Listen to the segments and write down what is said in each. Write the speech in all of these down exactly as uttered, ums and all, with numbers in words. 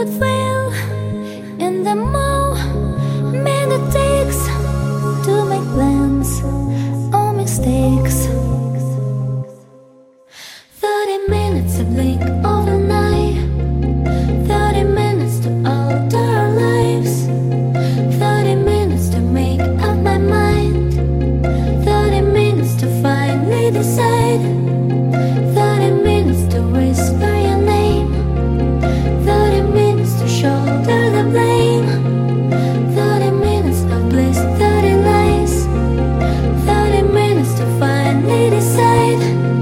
could fail in the moment it takes to make plans or mistakes. Thirty minutes, a blink of an eye. Thirty minutes to alter our lives. Thirty minutes to make up my mind. Thirty minutes to finally decide. Thirty minutes to whisper your name. Thirty minutes to shoulder the blame. Thirty minutes of bliss, thirty lies. Thirty minutes to finally decide.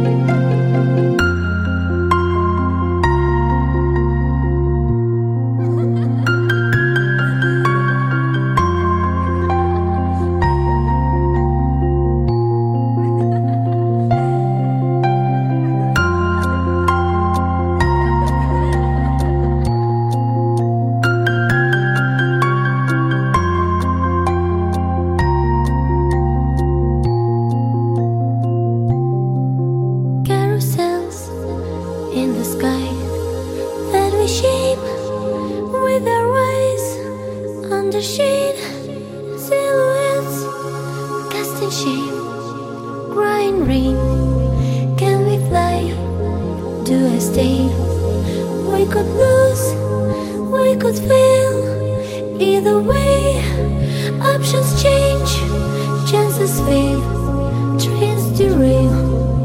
In the sky that we shape with our eyes, under shade, silhouettes cast in shape, crying rain. Can we fly? Do I stay? We could lose, we could fail. Either way, options change, chances fail, trains derail.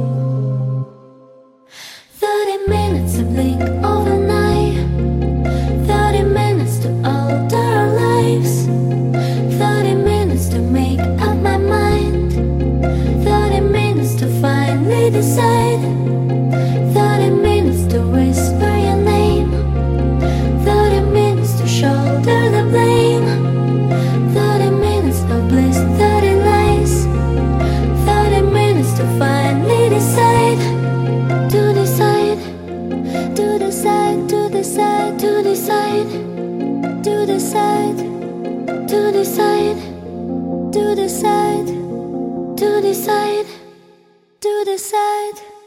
Thirty minutes, a blink of an eye. Thirty minutes to alter our lives. Thirty minutes to make up my mind. Thirty minutes to finally decide. Thirty minutes to whisper your name. Thirty minutes to shoulder the blame. Thirty minutes of bliss, thirty lies. Thirty minutes to finally decide. To decide, to decide, to decide, to decide, to decide, to decide, to decide, to decide, to decide.